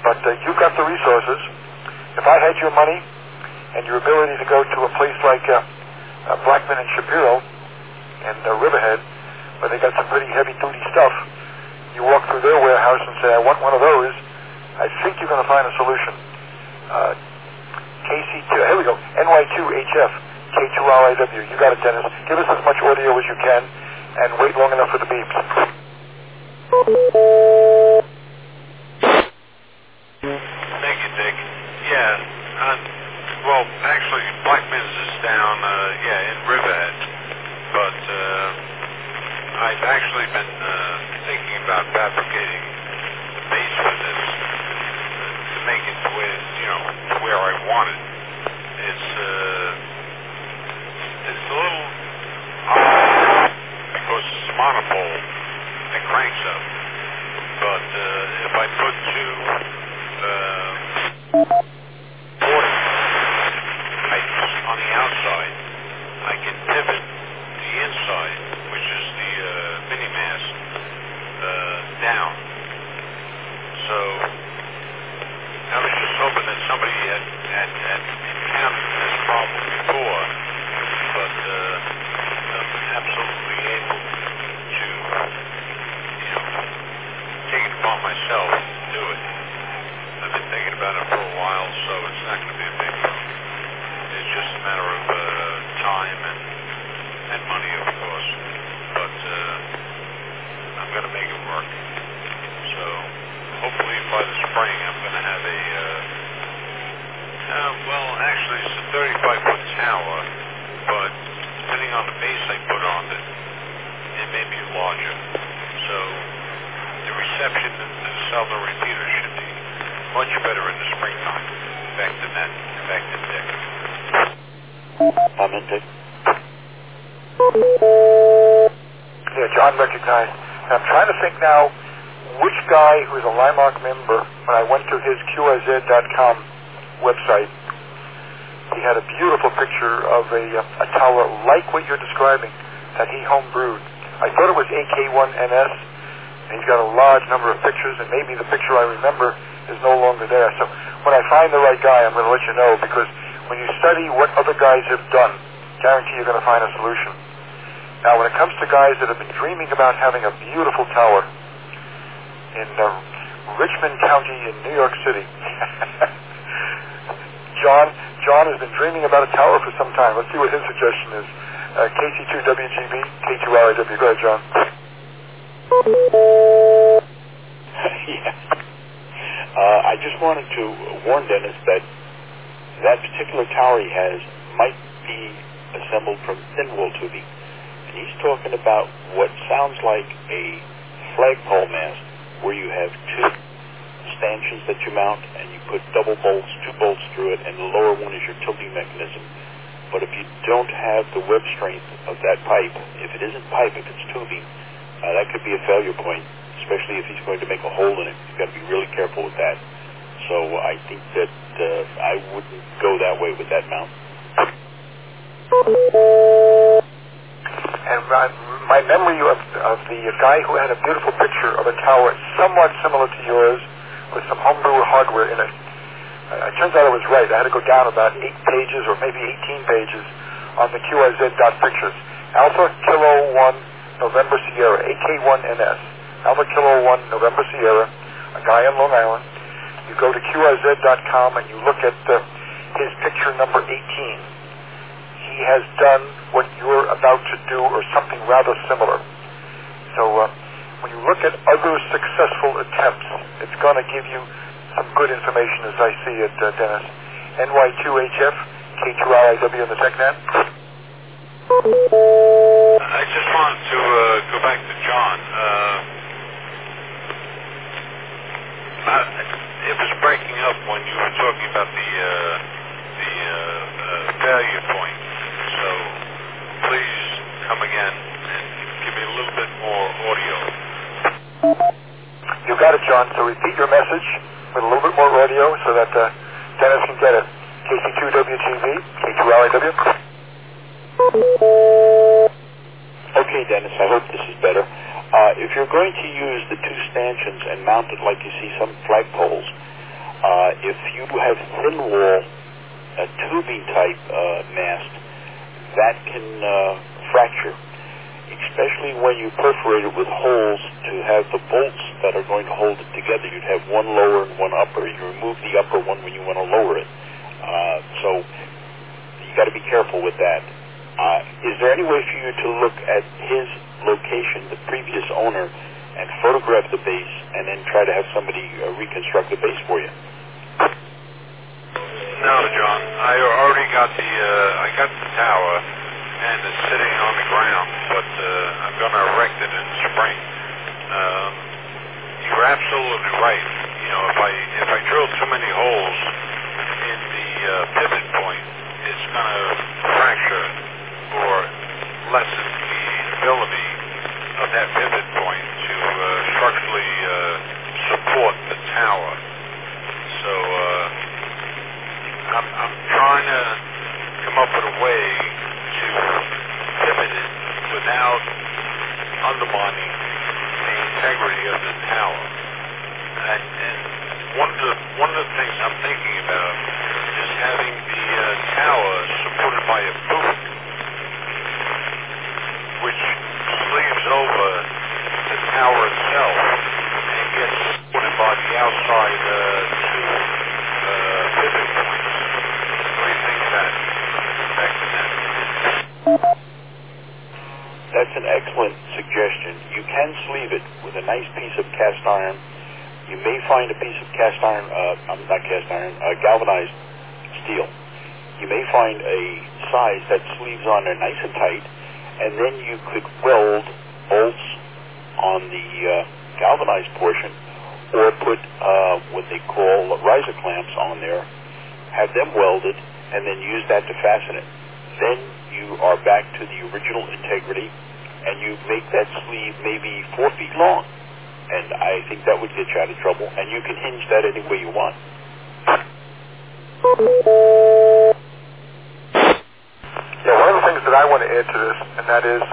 But you've got the resources. If I had your money and your ability to go to a place like Blackman and Shapiro in Riverhead, where they got some pretty heavy-duty stuff, you walk through their warehouse and say, I want one of those, I think you're going to find a solution. KC2, here we go, NY2HF, K2RIW. You got it, Dennis. Give us as much audio as you can and wait long enough for the beeps. Thank you, Dick. Yeah, well, actually, Blackman's is down, in Riverhead, but I've actually been thinking about fabricating the base for this to make it to where I want it. It's a little odd because it's monopole and cranks up, but if I put two 40 pipes on the outside, I can pivot the inside, which is the mini mast, down. So I was just hoping that somebody had encountered this problem before, but I'm absolutely able to, take it upon myself to do it. I've been thinking about it for a while, so it's not going to be a big problem. It's just a matter of time and money, of course, but I'm going to make it work. So hopefully by the spring I'm going to have actually it's a 35-foot tower, but depending on the base I put on it, it may be larger. So the reception to the cellular repeater should be much better in the springtime. Back to Dick. I'm in, Dick. Yeah, John recognized. And I'm trying to think now which guy who's a Limark member, when I went to his QRZ.com website, he had a beautiful picture of a tower like what you're describing that he homebrewed. I thought it was AK1NS, and he's got a large number of pictures, and maybe the picture I remember is no longer there. So when I find the right guy, I'm going to let you know, because when you study what other guys have done, guarantee you're going to find a solution. Now, when it comes to guys that have been dreaming about having a beautiful tower in Richmond County in New York City, John has been dreaming about a tower for some time. Let's see what his suggestion is. KC2WGB, K2RIW. Go ahead, John. Yeah. I just wanted to warn Dennis that particular tower he has might be assembled from thin wool tubing. And he's talking about what sounds like a flagpole mast where you have two stanchions that you mount and you put double bolts, 2 bolts through it, and the lower one is your tilting mechanism. But if you don't have the web strength of that pipe, if it isn't pipe, if it's tubing, that could be a failure point, especially if he's going to make a hole in it. You've got to be really careful with that. So I think that I wouldn't go that way with that mount. And my memory of the guy who had a beautiful picture of a tower somewhat similar to yours with some homebrew hardware in it. It turns out I was right. I had to go down about 8 pages or maybe 18 pages on the QRZ.pictures. Alpha Kilo 1 November Sierra, AK1NS. Alpha Kilo 1 November Sierra, a guy in Long Island. You go to QRZ.com and you look at his picture number 18. He has done what you're about to do or something rather similar. So when you look at other successful attempts, it's going to give you some good information as I see it, Dennis. NY2HF, K2RIW in the TechNet. I just wanted to go back to John. It was breaking up when you were talking about the failure point. So please come again and give me a little bit more audio. You got it, John. So repeat your message with a little bit more audio so that Dennis can get it. KC2WGB, K2RIW. Okay, Dennis, I hope this is better. If you're going to use the 2 stanchions and mount it like you see some flagpoles, if you have thin wall, a tubing type mast, that can fracture, especially when you perforate it with holes to have the bolts that are going to hold it together. You'd have one lower and one upper. You remove the upper one when you want to lower it. So you got to be careful with that. Is there any way for you to look at his location, the previous owner, and photograph the base, and then try to have somebody reconstruct the base for you? No, John. I already got the tower, and it's sitting on the ground, but I'm going to erect it in spring. You're absolutely right. You know, if I drill too many holes in the pivot point, it's going to fracture or lessen the ability of that pivot point to structurally support the tower. So I'm trying to come up with a way to pivot it without undermining the integrity of the tower. And one of the things I'm thinking about is having the tower supported by a boom, which sleeves over the tower itself and gets supported by the outside two pivot points. What do you think of that? That's an excellent suggestion. You can sleeve it with a nice piece of cast iron. You may find a piece of galvanized steel. You may find a size that sleeves on there nice and tight, and then you could weld bolts on the galvanized portion, or put what they call riser clamps on there, have them welded, and then use that to fasten it. Then you are back to the original integrity, and you make that sleeve maybe 4 feet long. And I think that would get you out of trouble, and you can hinge that any way you want. Yeah, one of the things that I want to add to this, and that is,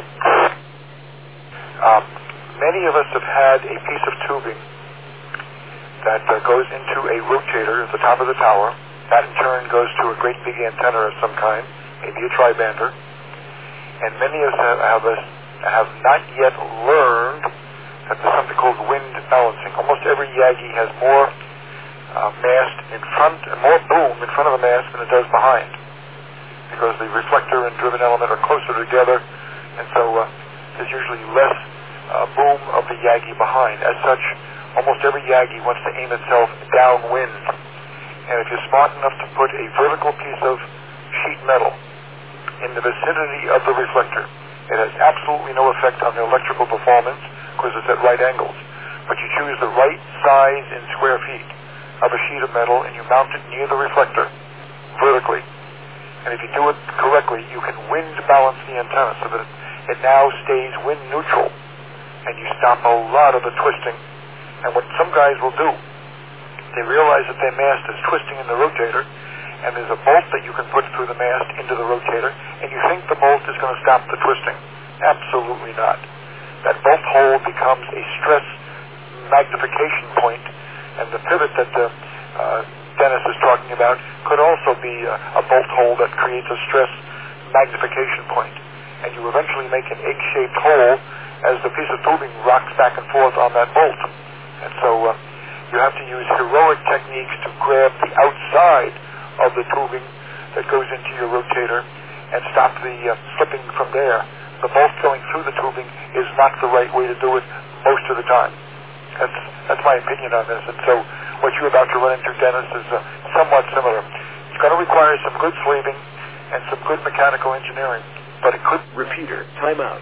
many of us have had a piece of tubing that goes into a rotator at the top of the tower. That in turn goes to a great big antenna of some kind, maybe a tri-bander. And many of us have not yet learned that there's something called wind balancing. Almost every Yagi has more mast in front, more boom in front of the mast than it does behind, because the reflector and driven element are closer together, and so there's usually less boom of the Yagi behind. As such, almost every Yagi wants to aim itself downwind. And if you're smart enough to put a vertical piece of sheet metal in the vicinity of the reflector, it has absolutely no effect on the electrical performance because it's at right angles. But you choose the right size in square feet of a sheet of metal and you mount it near the reflector vertically. And if you do it correctly, you can wind balance the antenna so that it now stays wind neutral, and you stop a lot of the twisting. And what some guys will do, they realize that their mast is twisting in the rotator, and there's a bolt that you can put through the mast into the rotator, and you think the bolt is going to stop the twisting. Absolutely not. That bolt hole becomes a stress magnification point, and the pivot that Dennis is talking about could also be a bolt hole that creates a stress magnification point. And you eventually make an egg-shaped hole as the piece of tubing rocks back and forth on that bolt. And so you have to use heroic techniques to grab the outside of the tubing that goes into your rotator and stop the slipping from there. The bolt going through the tubing is not the right way to do it most of the time. That's my opinion on this. And so what you're about to run into, Dennis, is somewhat similar. It's going to require some good sleeving and some good mechanical engineering, but it could... Repeater, timeout.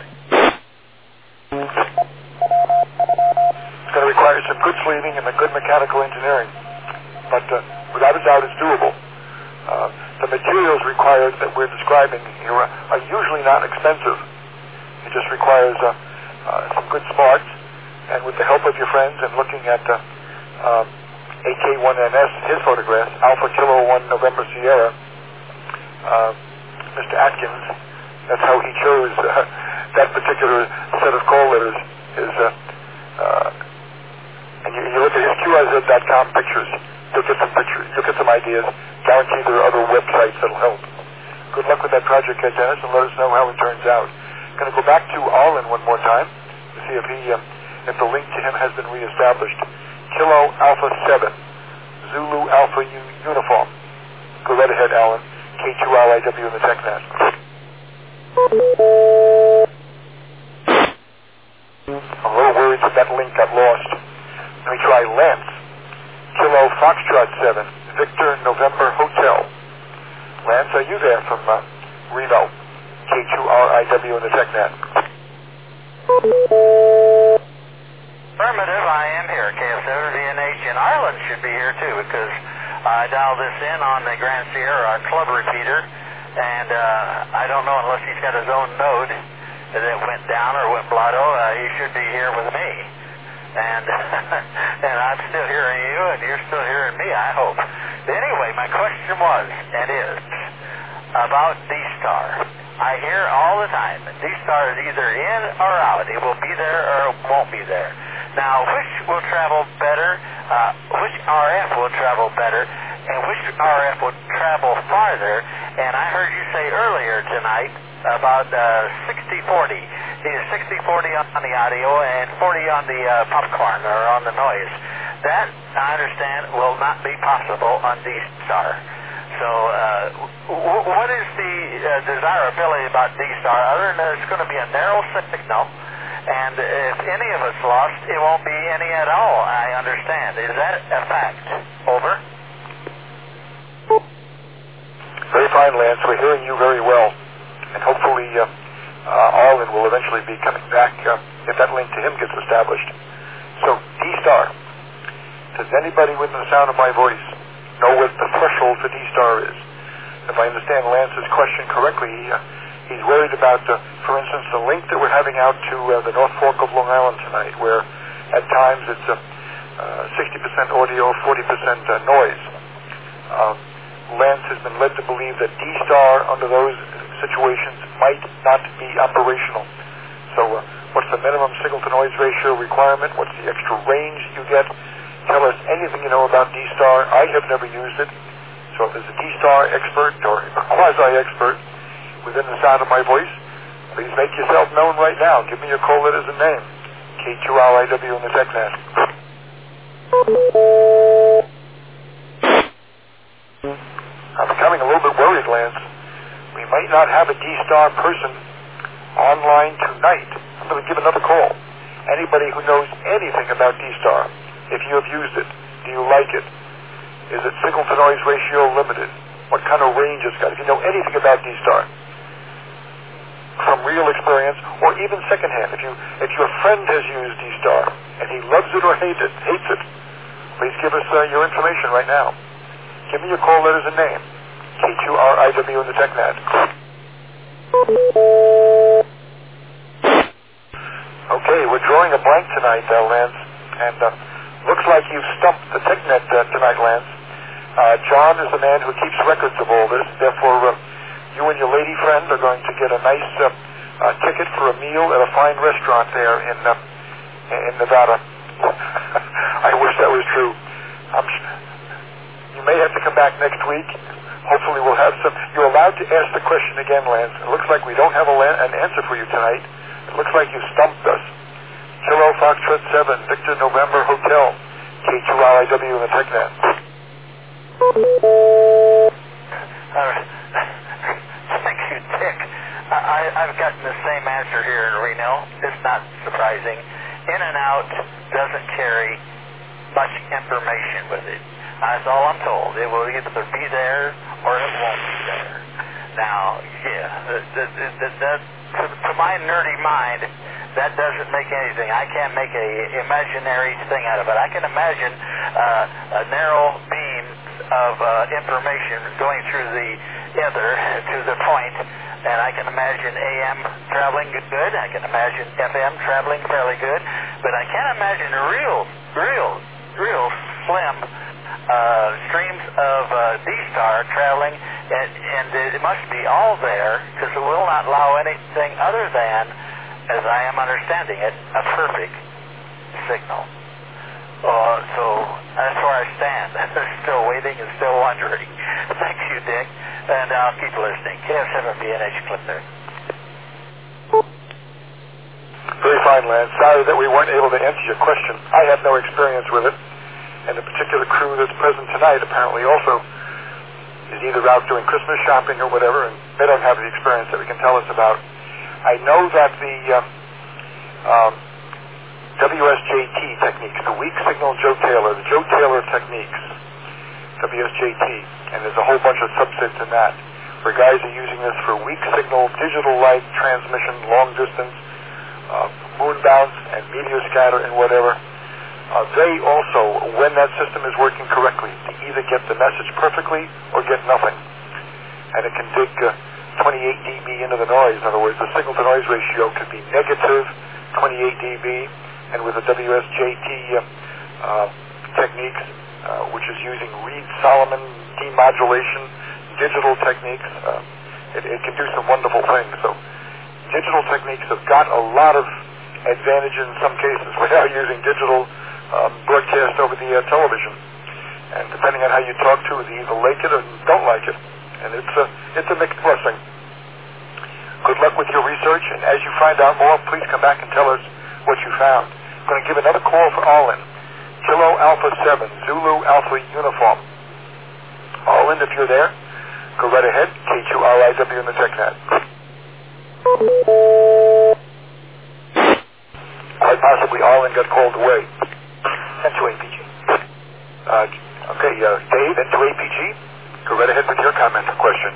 It's going to require some good sleeving and a good mechanical engineering, but without a doubt it's doable. The materials required that we're describing here are usually not expensive. It just requires some good smarts, and with the help of your friends and looking at AK1NS, his photographs, Alpha Kilo 1 November Sierra, Mr. Atkins, that's how he chose that particular set of call letters. And you look at his QRZ.com pictures, you'll get some ideas. Guarantee there are other websites that'll help. Good luck with that project, Dennis, and let us know how it turns out. Going to go back to Arlen one more time to see if the link to him has been reestablished. Kilo Alpha 7, Zulu Alpha Uniform. Go right ahead, Alan. K2RIW in the TechNet. I'm a little worried that link got lost. Let me try Lance. Kilo Foxtrot 7, Victor November Hotel. Lance, are you there from Reno? K2RIW in the TechNet. Affirmative, I am here. KF7VNH in Ireland should be here too, because I dialed this in on the Grand Sierra, our club repeater, and I don't know unless he's got his own node that went down or went blotto. He should be here with me, and and I'm still hearing you, and you're still hearing me, I hope. Anyway, my question was, and is, about D-Star. I hear all the time that D-Star is either in or out. It will be there or it won't be there. Now, which will travel better, which RF will travel better, and which RF will travel farther? And I heard you say earlier tonight about 60-40. Either 60-40 on the audio and 40 on the popcorn or on the noise. That, I understand, will not be possible on D-Star. So, what is the desirability about D-Star, other than it's going to be a narrow signal, and if any of us lost, it won't be any at all, I understand. Is that a fact? Over? Very fine, Lance. We're hearing you very well, and hopefully Arlen will eventually be coming back if that link to him gets established. So, D-Star. Does anybody within the sound of my voice know what the threshold for D-Star is? If I understand Lance's question correctly, he's worried about, for instance, the link that we're having out to the North Fork of Long Island tonight, where at times it's 60% audio, 40% noise. Lance has been led to believe that D-Star under those situations might not be operational. So what's the minimum signal-to-noise ratio requirement? What's the extra range you get? Tell us anything you know about D-Star. I have never used it. So if there's a D-Star expert or a quasi-expert within the sound of my voice, please make yourself known right now. Give me your call letters and name. K2RIW in the TechNet. I'm becoming a little bit worried, Lance. We might not have a D-Star person online tonight. I'm going to give another call. Anybody who knows anything about D-Star, if you have used it, do you like it? Is it signal-to-noise ratio limited? What kind of range it's got? If you know anything about D-Star, from real experience, or even secondhand, if your friend has used D-Star and he loves it or hates it, please give us your information right now. Give me your call letters and name. K2RIW in the TechNet. Okay, we're drawing a blank tonight, Lance, and looks like you've stumped the TechNet tonight, Lance. John is the man who keeps records of all this. Therefore, you and your lady friend are going to get a nice ticket for a meal at a fine restaurant there in Nevada. I wish that was true. You may have to come back next week. Hopefully we'll have some. You're allowed to ask the question again, Lance. It looks like we don't have an answer for you tonight. It looks like you stumped us. Kilo Foxtrot 7, Victor November Hotel, K2RIW in the TechNet. Thank you, Dick. I've gotten the same answer here in Reno. It's not surprising. In and out doesn't carry much information with it. That's all I'm told. It will either be there or it won't be there. Now, to my nerdy mind, that doesn't make anything. I can't make an imaginary thing out of it. I can imagine a narrow beam of information going through the ether to the point, and I can imagine AM traveling good. I can imagine FM traveling fairly good, but I can't imagine real slim streams of D-Star traveling, and it must be all there, because it will not allow anything other than, as I am understanding it, a perfect signal. So that's where I stand. Still waiting and still wondering. Thank you, Dick. And I'll keep listening. KF7BNH clip there. Very fine, Lance. Sorry that we weren't able to answer your question. I have no experience with it. And the particular crew that's present tonight apparently also is either out doing Christmas shopping or whatever, and they don't have the experience that we can tell us about. I know that the WSJT techniques, the weak signal Joe Taylor, the Joe Taylor techniques, WSJT, and there's a whole bunch of subsets in that, where guys are using this for weak signal, digital light transmission, long distance, moon bounce, and meteor scatter, and whatever. They also, when that system is working correctly, to either get the message perfectly or get nothing. And it can dig 28 dB into the noise. In other words, the signal-to-noise ratio could be negative 28 dB, and with the WSJT techniques, which is using Reed-Solomon demodulation, digital techniques, it can do some wonderful things. So digital techniques have got a lot of advantage in some cases without using digital broadcast over the television. And depending on how you talk to it, they either like it or don't like it. And it's a mixed blessing. Good luck with your research, and as you find out more, please come back and tell us what you found. I'm going to give another call for Arlen. Kilo Alpha 7, Zulu Alpha Uniform. Arlen, if you're there, go right ahead. K2RIW in the TechNet. Quite possibly Arlen got called away. Sent to APG. Okay, Dave, and to APG. Go right ahead with your comment or question.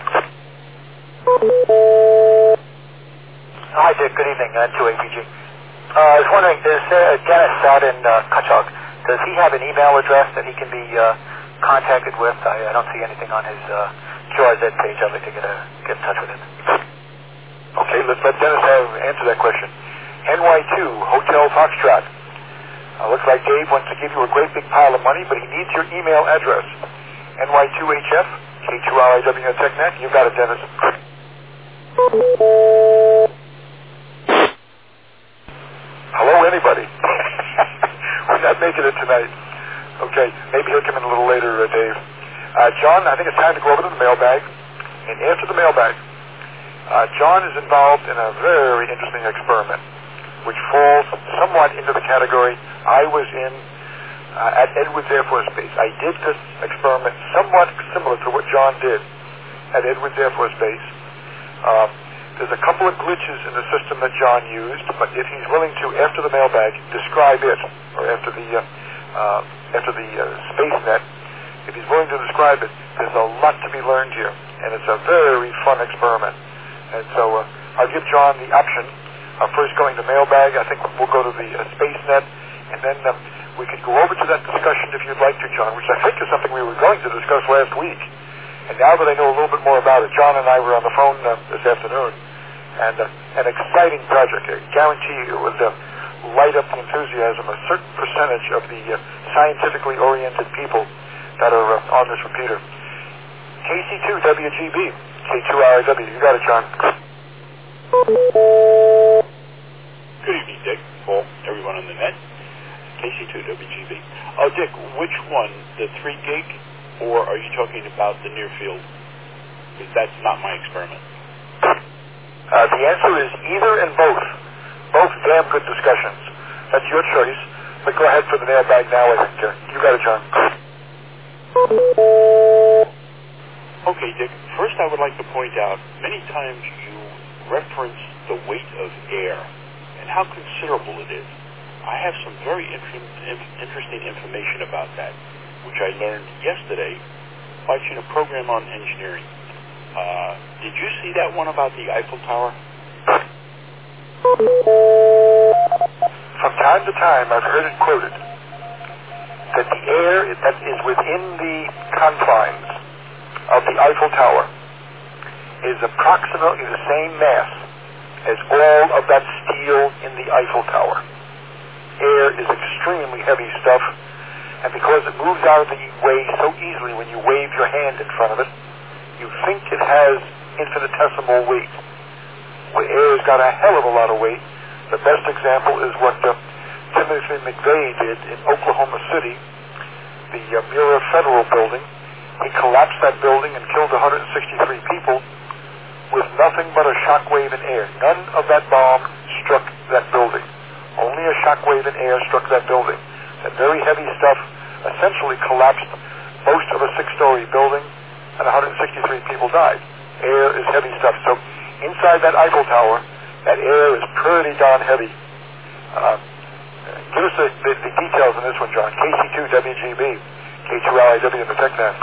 Hi, Dick. Good evening. To APG. I was wondering, is Dennis out in Cutchogue, does he have an email address that he can be contacted with? I don't see anything on his QRZ page. I'd like to get in touch with him. Okay, let's let Dennis answer that question. NY2, Hotel Foxtrot. Looks like Dave wants to give you a great big pile of money, but he needs your email address. NY2HF, K2RIW TechNet. You got it, Dennis. Hello, anybody? We're not making it tonight. Okay, maybe he'll come in a little later, Dave. John, I think it's time to go over to the mailbag. And after the mailbag, John is involved in a very interesting experiment, which falls somewhat into the category I was in at Edwards Air Force Base. I did this experiment somewhat similar to what John did at Edwards Air Force Base. There's a couple of glitches in the system that John used, but if he's willing to, after the mailbag, describe it, or after the SpaceNet, if he's willing to describe it, there's a lot to be learned here, and it's a very fun experiment. And so I'll give John the option of first going to mailbag. I think we'll go to the SpaceNet, and then we could go over to that discussion if you'd like to, John, which I think is something we were going to discuss last week. And now that I know a little bit more about it, John and I were on the phone this afternoon, and an exciting project. I guarantee you it would light up the enthusiasm of a certain percentage of the scientifically oriented people that are on this repeater. KC2WGB, K2RIW. You got it, John. Good evening, Dick, Paul, everyone on the net. KC2WGB. Oh, Dick, which one, the 3 gig, or are you talking about the near field? Because that's not my experiment. The answer is either and both. Both damn good discussions. That's your choice. But go ahead for the mailbag now, I think. You got it, John. Okay, Dick. First, I would like to point out, many times you reference the weight of air and how considerable it is. I have some very interesting information about that, which I learned yesterday watching a program on engineering. Did you see that one about the Eiffel Tower? From time to time, I've heard it quoted that the air that is within the confines of the Eiffel Tower is approximately the same mass as all of that steel in the Eiffel Tower. Air is extremely heavy stuff, and because it moves out of the way so easily when you wave your hand in front of it, you think it has infinitesimal weight. Well, air's got a hell of a lot of weight. The best example is what Timothy McVeigh did in Oklahoma City, the Mira Federal Building, He collapsed that building and killed 163 people with nothing but a shockwave in air. None of that bomb struck that building. Only a shockwave in air struck that building. That very heavy stuff essentially collapsed most of a 6-story building, and 163 people died. Air is heavy stuff. So inside that Eiffel Tower, that air is pretty darn heavy. Give us the details on this one, John. KC2WGB, K2LIW in the TechNet.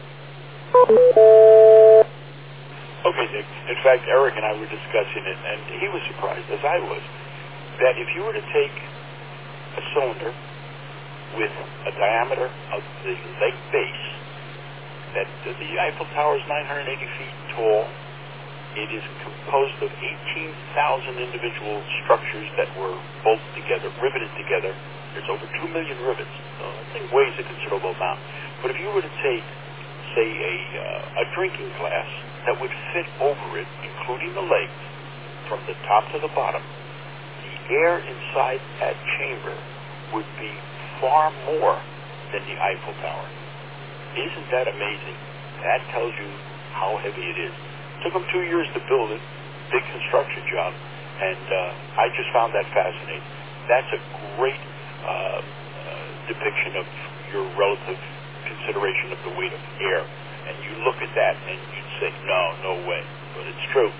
Okay, Dick. In fact, Eric and I were discussing it, and he was surprised, as I was, that if you were to take a cylinder with a diameter of the leg base, that the Eiffel Tower is 980 feet tall. It is composed of 18,000 individual structures that were bolted together, riveted together. There's over 2 million rivets. So that thing weighs a considerable amount. But if you were to take, say, a drinking glass that would fit over it, including the legs, from the top to the bottom, the air inside that chamber would be far more than the Eiffel Tower. Isn't that amazing? That tells you how heavy it is. Took them 2 years to build it, big construction job, and I just found that fascinating. That's a great depiction of your relative consideration of the weight of air. And you look at that and you'd say, no way. But it's true.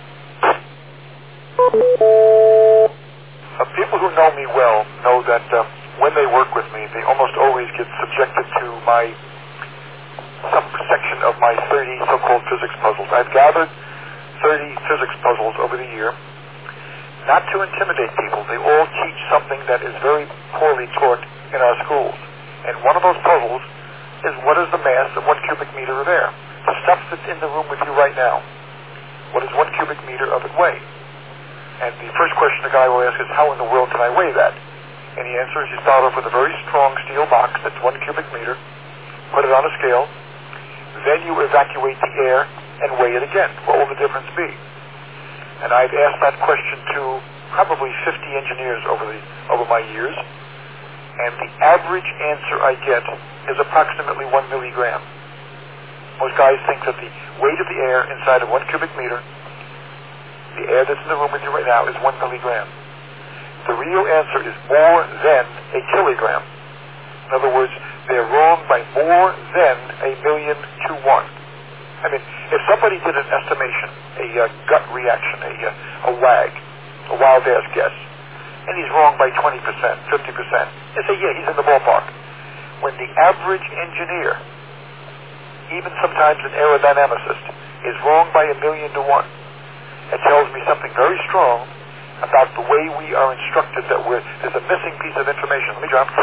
People who know me well know that when they work with me, they almost always get subjected to some section of my 30 so-called physics puzzles. I've gathered 30 physics puzzles over the year, not to intimidate people. They all teach something that is very poorly taught in our schools. And one of those puzzles is, what is the mass of 1 cubic meter of air? The stuff that's in the room with you right now. What does 1 cubic meter of it weigh? And the first question the guy will ask is, how in the world can I weigh that? And the answer is, you start off with a very strong steel box that's 1 cubic meter, put it on a scale, then you evacuate the air and weigh it again. What will the difference be? And I've asked that question to probably 50 engineers over my years, and the average answer I get is approximately 1 milligram. Most guys think that the weight of the air inside of 1 cubic meter, the air that's in the room with you right now, is 1 milligram. The real answer is more than a kilogram. In other words, they're wrong by more than 1,000,000 to 1. I mean, if somebody did an estimation, a gut reaction, a wag, a wild ass guess, and he's wrong by 20%, 50%, they say, yeah, he's in the ballpark. When the average engineer, even sometimes an aerodynamicist, is wrong by 1,000,000 to 1, it tells me something very strong about the way we are instructed, that there's a missing piece of information. Let me jump.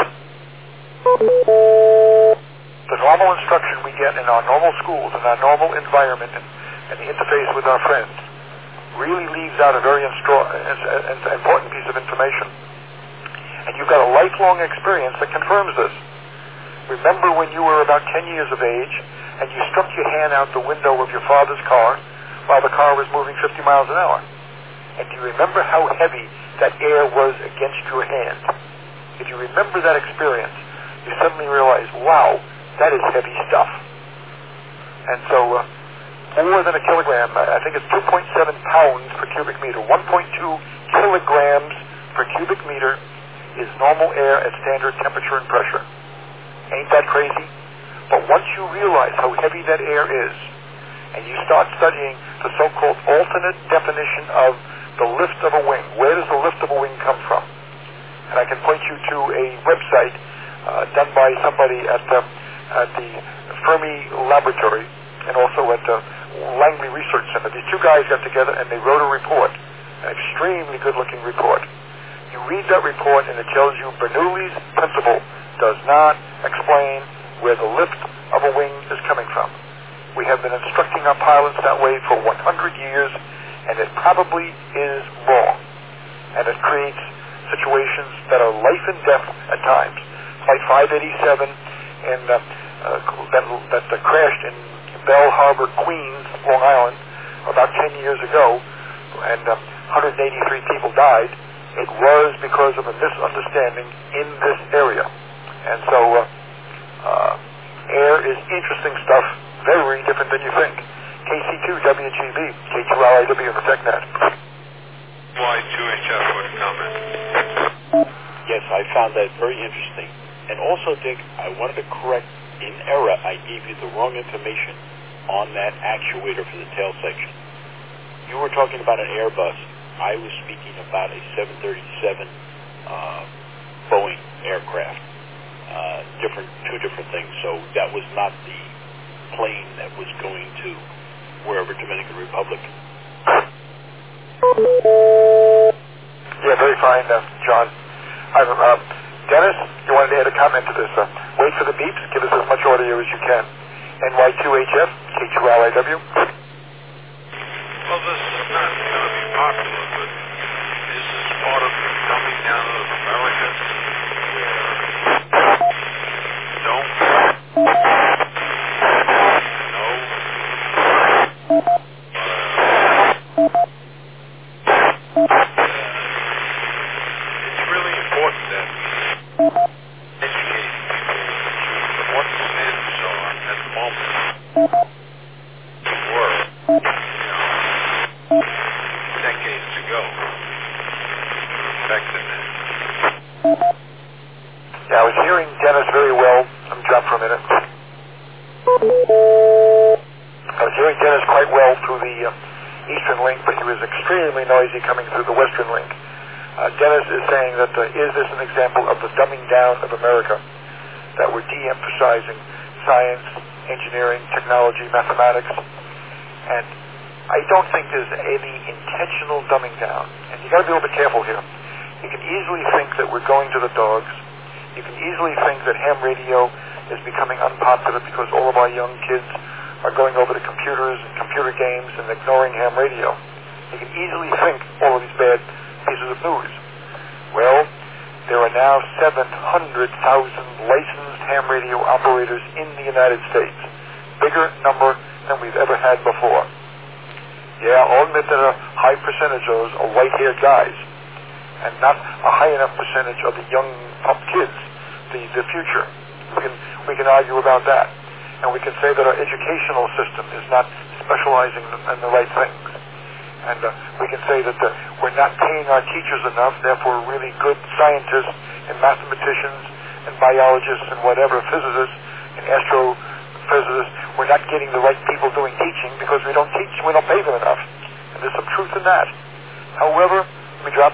The normal instruction we get in our normal schools, in our normal environment, and the interface with our friends, really leaves out a very important piece of information. And you've got a lifelong experience that confirms this. Remember when you were about 10 years of age, and you stuck your hand out the window of your father's car while the car was moving 50 miles an hour? And do you remember how heavy that air was against your hand? If you remember that experience, you suddenly realize, wow, that is heavy stuff. And so, more than a kilogram, I think it's 2.7 pounds per cubic meter. 1.2 kilograms per cubic meter is normal air at standard temperature and pressure. Ain't that crazy? But once you realize how heavy that air is, and you start studying the so-called alternate definition of the lift of a wing, where does the lift of a wing come from? And I can point you to a website done by somebody at the Fermi Laboratory and also at the Langley Research Center. These two guys got together and they wrote a report, an extremely good-looking report. You read that report and it tells you Bernoulli's principle does not explain where the lift of a wing is coming from. We have been instructing our pilots that way for 100 years, and it probably is wrong. And it creates situations that are life and death at times. Flight 587 that crashed in Bell Harbor, Queens, Long Island, about 10 years ago, and 183 people died. It was because of a misunderstanding in this area. And so air is interesting stuff, very different than you think. KC2WGB, K2LIW in the TechNet. Y2HF would comment. Yes, I found that very interesting. And also, Dick, I wanted to correct in error. I gave you the wrong information on that actuator for the tail section. You were talking about an Airbus. I was speaking about a 737 Boeing aircraft. Two different things. So that was not the plane that was going to wherever, Dominican Republic. Yeah, very fine, John. Dennis, you wanted to add a comment to this. Wait for the beeps. Give us as much audio as you can. NY2HF, K2LIW. Well, this is not going to be popular, but this is part of the dumbing down of America. Don't it's really important that we educate people what the standards are at the moment. Were, decades ago. Back then. Yeah, I was hearing Dennis very well. Let me drop for a minute. I was hearing Dennis quite well through the Eastern link, but he was extremely noisy coming through the Western link. Dennis is saying that is this an example of the dumbing down of America, that we're de-emphasizing science, engineering, technology, mathematics, and I don't think there's any intentional dumbing down. And you got to be a little bit careful here. You can easily think that we're going to the dogs. You can easily think that ham radio is becoming unpopular because all of our young kids are going over to computers and computer games and ignoring ham radio. You can easily think all of these bad pieces of news. Well, there are now 700,000 licensed ham radio operators in the United States. Bigger number than we've ever had before. Yeah, I'll admit that a high percentage of those are white-haired guys, and not a high enough percentage of the young pump kids, the future. We can argue about that, and we can say that our educational system is not specializing in the right things, and we can say that we're not paying our teachers enough. Therefore, really good scientists and mathematicians and biologists and whatever, physicists and astrophysicists, we're not getting the right people doing teaching because we don't teach, we don't pay them enough. And there's some truth in that. However, we drop.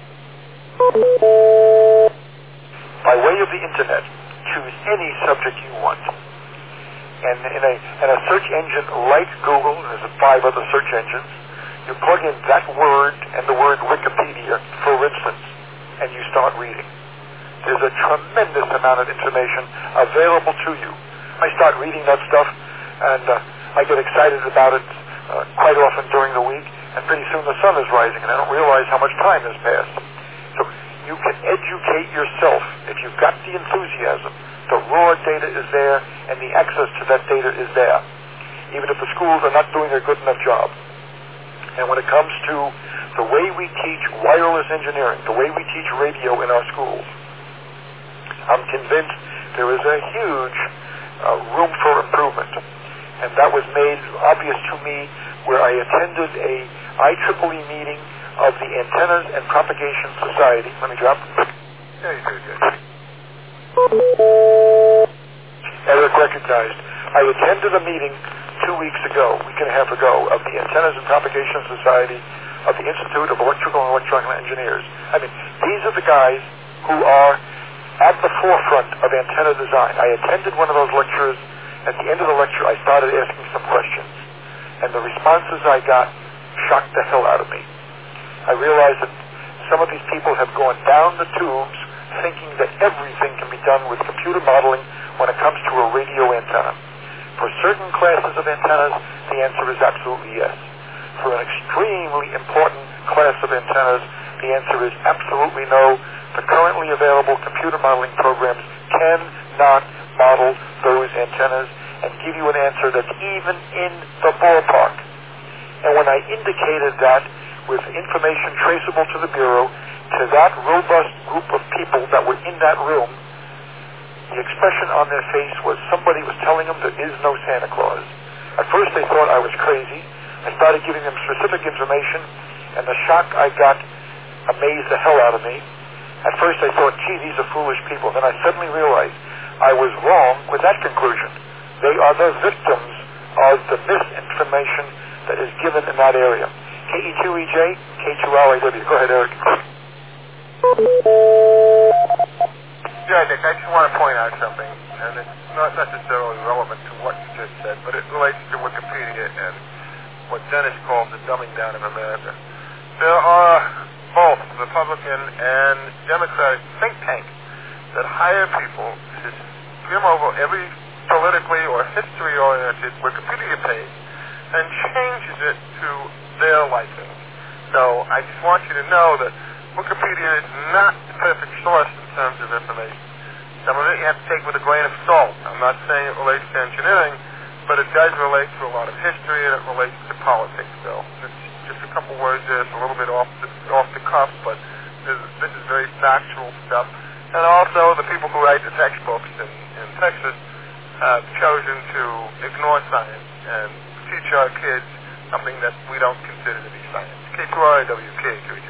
By way of the internet, choose any subject you want. And in a search engine like Google, and there's 5 other search engines, you plug in that word and the word Wikipedia, for instance, and you start reading. There's a tremendous amount of information available to you. I start reading that stuff, and I get excited about it quite often during the week, and pretty soon the sun is rising, and I don't realize how much time has passed. So you can educate yourself if you've got the enthusiasm. The raw data is there, and the access to that data is there, even if the schools are not doing a good enough job. And when it comes to the way we teach wireless engineering, the way we teach radio in our schools, I'm convinced there is a huge room for improvement. And that was made obvious to me where I attended a IEEE meeting of the Antennas and Propagation Society. Let me drop. Yeah, you do good. Eric recognized. I attended a meeting 2 weeks ago, week and a half ago, of the Antennas and Propagation Society of the Institute of Electrical and Electronic Engineers. I mean, these are the guys who are at the forefront of antenna design. I attended one of those lectures. At the end of the lecture, I started asking some questions, and the responses I got shocked the hell out of me. I realized that some of these people have gone down the tubes thinking that everything can be done with computer modeling when it comes to a radio antenna. For certain classes of antennas, the answer is absolutely yes. For an extremely important class of antennas, the answer is absolutely no. The currently available computer modeling programs cannot model those antennas and give you an answer that's even in the ballpark. And when I indicated that with information traceable to the Bureau, to that robust group of people that were in that room, the expression on their face was somebody was telling them there is no Santa Claus. crazy. I started giving them specific information, and the shock I got amazed the hell out of me. At first I thought, gee, these are foolish people. Then I suddenly realized I was wrong with that conclusion. They are the victims of the misinformation that is given in that area. KE2EJ, K2LAW. Go ahead, Eric. Yeah, Nick, I just want to point out something, and it's not necessarily relevant to what you just said, but it relates to Wikipedia and what Dennis called the dumbing down of America. There are both Republican and Democratic think tanks that hire people to skim over every politically or history-oriented Wikipedia page and changes it to their liking. So I just want you to know that Wikipedia is not the perfect source in terms of information. Some of it you have to take with a grain of salt. I'm not saying it relates to engineering, but it does relate to a lot of history, and it relates to politics. So it's just a couple words there. It's a little bit off the cuff, but this is very factual stuff. And also, the people who write the textbooks in Texas have chosen to ignore science and teach our kids something that we don't consider to be science. K2RAWK,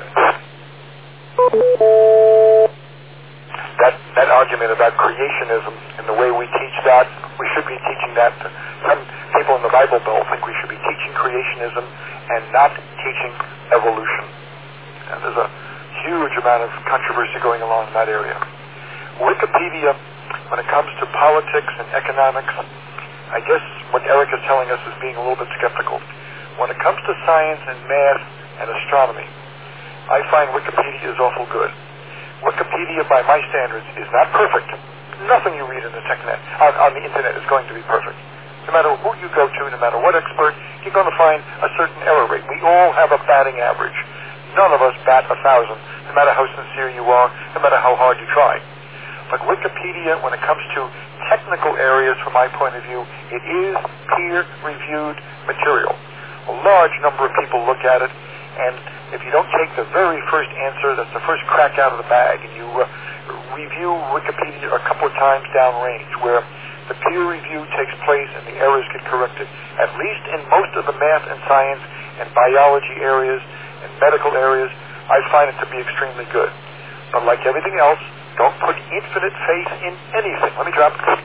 That argument about creationism and the way we teach that, we should be teaching that. Some people in the Bible Belt think we should be teaching creationism and not teaching evolution. And there's a huge amount of controversy going along in that area. Wikipedia, when it comes to politics and economics, I guess what Eric is telling us is being a little bit skeptical. When it comes to science and math and astronomy, I find Wikipedia is awful good. Wikipedia, by my standards, is not perfect. Nothing you read on the internet is going to be perfect. No matter who you go to, no matter what expert, you're going to find a certain error rate. We all have a batting average. None of us bat 1,000, no matter how sincere you are, no matter how hard you try. But Wikipedia, when it comes to technical areas, from my point of view, it is peer-reviewed material. A large number of people look at it, and if you don't take the very first answer, that's the first crack out of the bag, and you review Wikipedia a couple of times downrange, where the peer review takes place and the errors get corrected, at least in most of the math and science and biology areas and medical areas, I find it to be extremely good. But like everything else, don't put infinite faith in anything. Let me drop it.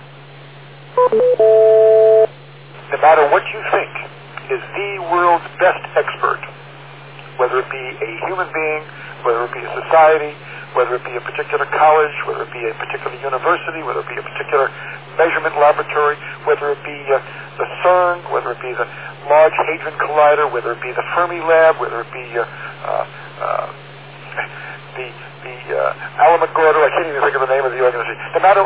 No matter what you think is the world's best expert, whether it be a human being, whether it be a society, whether it be a particular college, whether it be a particular university, whether it be a particular measurement laboratory, whether it be the CERN, whether it be the Large Hadron Collider, whether it be the Fermi Lab, whether it be the Alamogordo, I can't even think of the name of the organization, no matter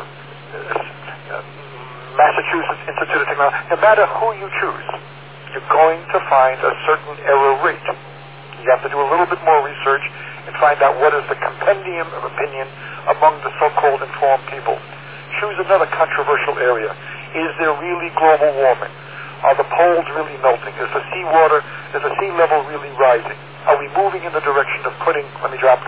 Massachusetts Institute of Technology, no matter who you choose, you're going to find a certain error rate. You have to do a little bit more research and find out what is the compendium of opinion among the so-called informed people. Choose another controversial area. Is there really global warming? Are the poles really melting? Is the sea level really rising? Are we moving in the direction of putting, are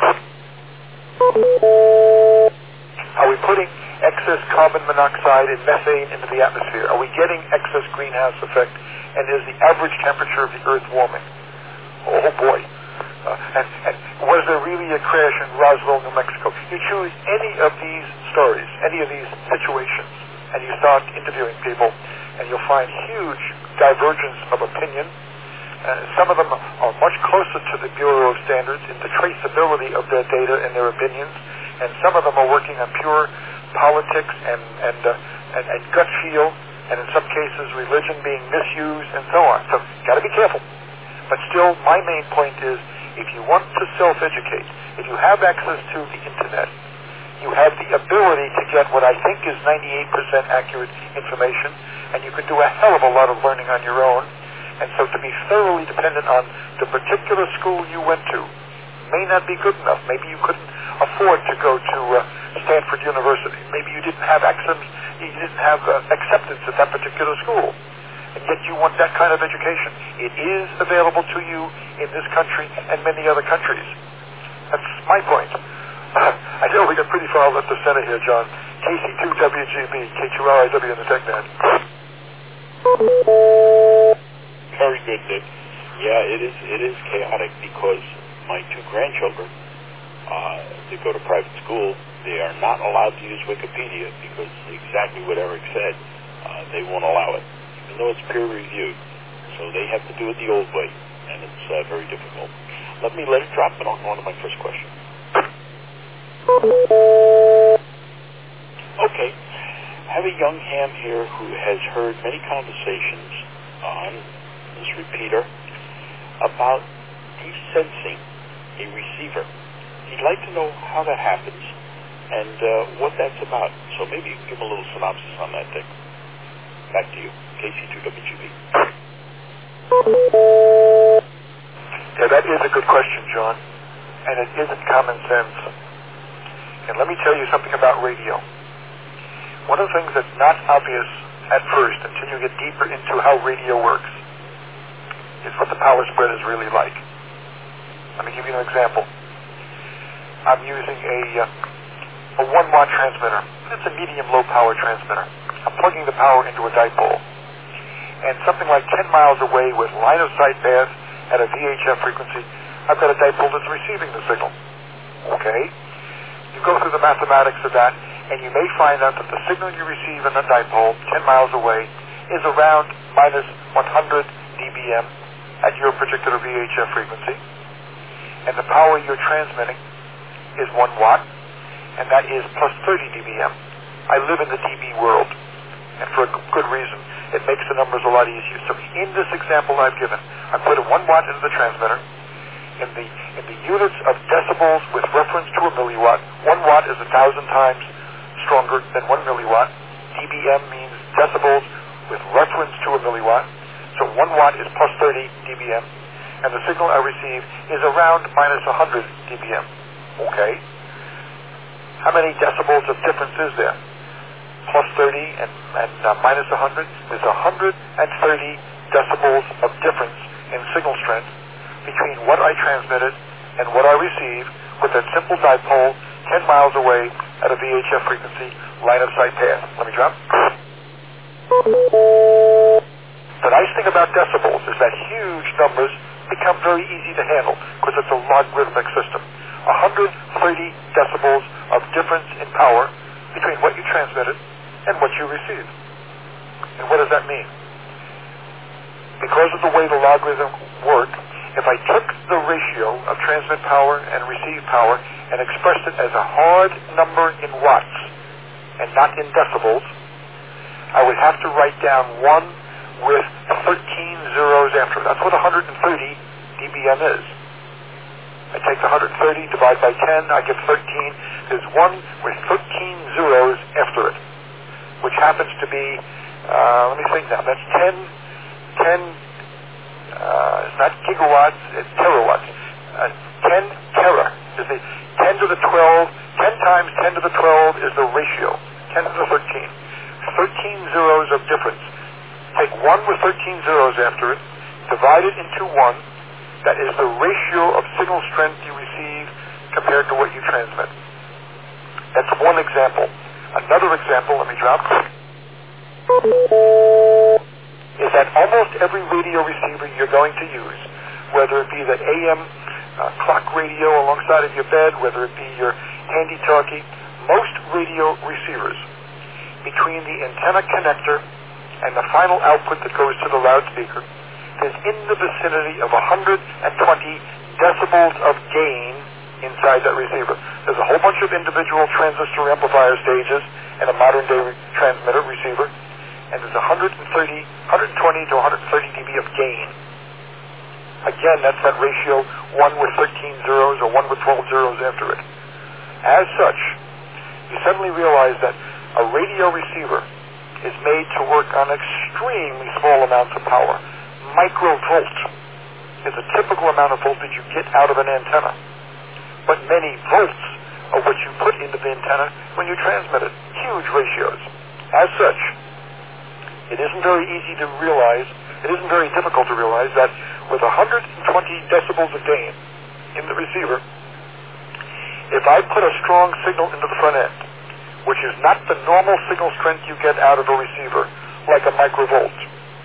we putting excess carbon monoxide and methane into the atmosphere? Are we getting excess greenhouse effect? And is the average temperature of the Earth warming? Oh boy. And was there really a crash in Roswell, New Mexico? You choose any of these stories, any of these situations, and you start interviewing people, and you'll find huge divergence of opinion. Some of them are much closer to the Bureau of Standards in the traceability of their data and their opinions, and some of them are working on pure politics and gut feel, and in some cases religion being misused and so on. So got to be careful. But still, my main point is, if you want to self-educate, if you have access to the internet, you have the ability to get what I think is 98% accurate information, and you can do a hell of a lot of learning on your own. And so to be thoroughly dependent on the particular school you went to may not be good enough. Maybe you couldn't afford to go to Stanford University. Maybe you didn't have access, you didn't have acceptance at that particular school. And yet you want that kind of education. It is available to you in this country and many other countries. That's my point. I know we got pretty far left of center here, John. KC2WGB, K2RIW in the TechNet. good, Dick. Yeah, it is chaotic because my two grandchildren, they go to private school. They are not allowed to use Wikipedia because exactly what Eric said, they won't allow it, even though it's peer reviewed. So they have to do it the old way, and it's very difficult. Let it drop, and I'll go on to my first question. Okay. I have a young ham here who has heard many conversations on this repeater about desensing a receiver. He'd like to know how that happens and what that's about. So maybe you can give him a little synopsis on that, Dick. Back to you, KC2WGB. Yeah, that is a good question, John, and it isn't common sense. And let me tell you something about radio. One of the things that's not obvious at first until you get deeper into how radio works is what the power spread is really like. Let me give you an example. I'm using a 1-watt transmitter. It's a medium low power transmitter. I'm plugging the power into a dipole. And something like 10 miles away with line of sight path at a VHF frequency, I've got a dipole that's receiving the signal. Okay? You go through the mathematics of that, and you may find out that the signal you receive in the dipole 10 miles away is around minus 100 dBm at your particular VHF frequency. And the power you're transmitting is 1 watt, and that is plus 30 dBm. I live in the dB world, and for a good reason. It makes the numbers a lot easier. So in this example I've given, I put a 1 watt into the transmitter. In the units of decibels with reference to a milliwatt, 1 watt is 1,000 times stronger than 1 milliwatt. dBm means decibels with reference to a milliwatt. So 1 watt is plus 30 dBm. And the signal I receive is around minus 100 dBm. Okay? How many decibels of difference is there? Plus 30 and minus 100? There's 130 decibels of difference in signal strength between what I transmitted and what I receive with that simple dipole 10 miles away at a VHF frequency line of sight path. Let me drop. The nice thing about decibels is that huge numbers become very easy to handle because it's a logarithmic system. 130 decibels of difference in power between what you transmitted and what you received. And what does that mean? Because of the way the logarithm works, if I took the ratio of transmit power and receive power and expressed it as a hard number in watts and not in decibels, I would have to write down 1 with 13 zeros after it. That's what 130 dBm is. I take the 130, divide by 10, I get 13. There's 1 with 13 zeros after it, which happens to be, let me think now, that's 10, it's not gigawatts, it's terawatts. 10 tera is the 10 to the 12, 10 times 10 to the 12 is the ratio, 10 to the 13. 13 zeros of difference. Take 1 with 13 zeros after it, divide it into 1, that is the ratio of signal strength you receive compared to what you transmit. That's one example. Another example, let me drop, is that almost every radio receiver you're going to use, whether it be that AM clock radio alongside of your bed, whether it be your handy-talkie, most radio receivers, between the antenna connector and the final output that goes to the loudspeaker, is in the vicinity of 120 decibels of gain inside that receiver. There's a whole bunch of individual transistor amplifier stages in a modern-day transmitter receiver, and there's 120 to 130 dB of gain. Again, that's that ratio, 1 with 13 zeros or 1 with 12 zeros after it. As such, you suddenly realize that a radio receiver is made to work on extremely small amounts of power. Microvolt is a typical amount of voltage you get out of an antenna, but many volts are what you put into the antenna when you transmit it. Huge ratios. As such, it isn't very easy to realize, it isn't very difficult to realize that with 120 decibels of gain in the receiver, if I put a strong signal into the front end, which is not the normal signal strength you get out of a receiver, like a microvolt,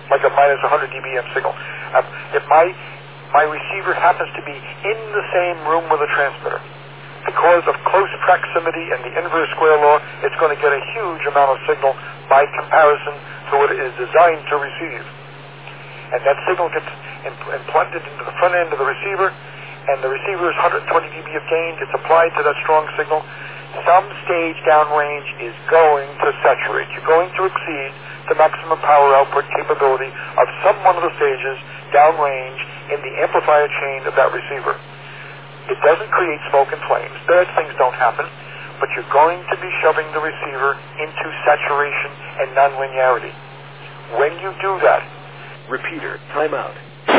like a minus 100 dBm signal. If my receiver happens to be in the same room with a transmitter, because of close proximity and the inverse square law, it's going to get a huge amount of signal by comparison to what it is designed to receive. And that signal gets implanted into the front end of the receiver, and the receiver's 120 dB of gain gets applied to that strong signal. Some stage downrange is going to saturate. You're going to exceed the maximum power output capability of some one of the stages downrange in the amplifier chain of that receiver. It doesn't create smoke and flames. Bad things don't happen, but you're going to be shoving the receiver into saturation and nonlinearity. When you do that, repeater, timeout.